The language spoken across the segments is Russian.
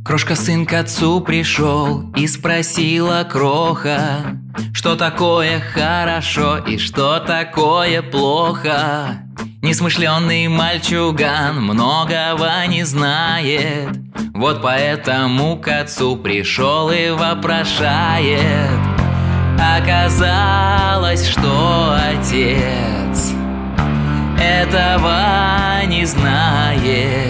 Крошка сын к отцу пришел и спросила кроха, что такое хорошо и что такое плохо. Несмышленный мальчуган многого не знает, вот поэтому к отцу пришел и вопрошает. Оказалось, что отец этого не знает.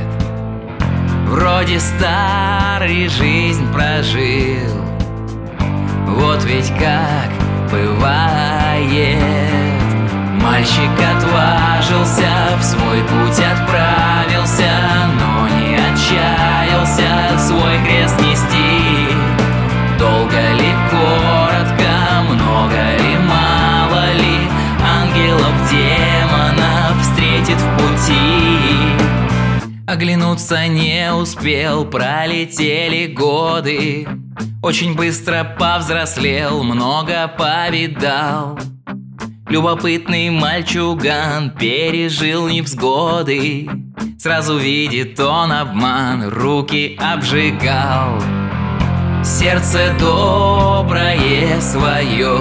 Вроде старый жизнь прожил, вот ведь как бывает. Мальчик отважился, в свой путь отправился, но не отчаялся свой крест нести. Долго ли, коротко, много ли, мало ли, ангелов, демонов встретит в пути. Оглянуться не успел, пролетели годы, очень быстро повзрослел, много повидал. Любопытный мальчуган пережил невзгоды, сразу видит он обман, руки обжигал. Сердце доброе свое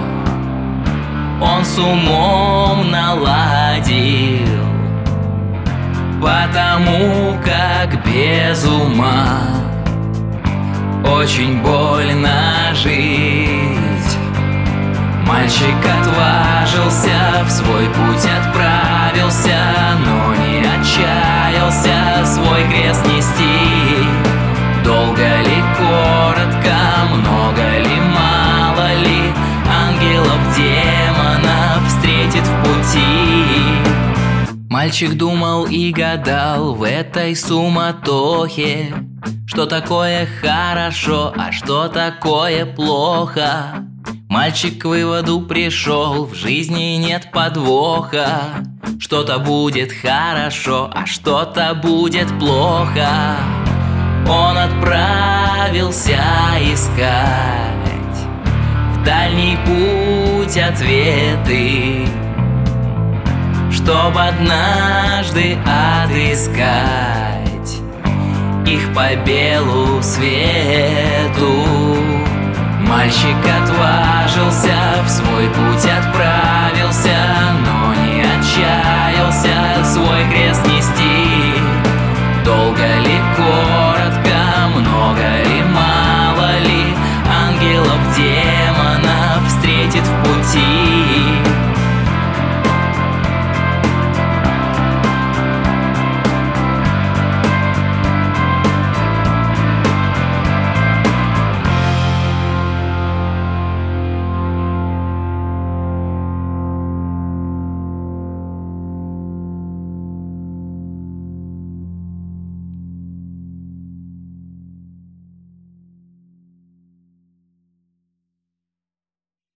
он с умом наладил, потому как без ума очень больно жить. Мальчик отважился, в свой путь отправился, но не отчаялся свой крест нести. Долго ли, коротко, много ли, мало ли, ангелов, демонов встретит в пути. Мальчик думал и гадал в этой суматохе, что такое хорошо, а что такое плохо. Мальчик к выводу пришел, в жизни нет подвоха. Что-то будет хорошо, а что-то будет плохо. Он отправился искать в дальний путь ответы, чтоб однажды отыскать их по белу свету. Мальчик отважился, в свой путь отправился, но не отчаялся свой крест не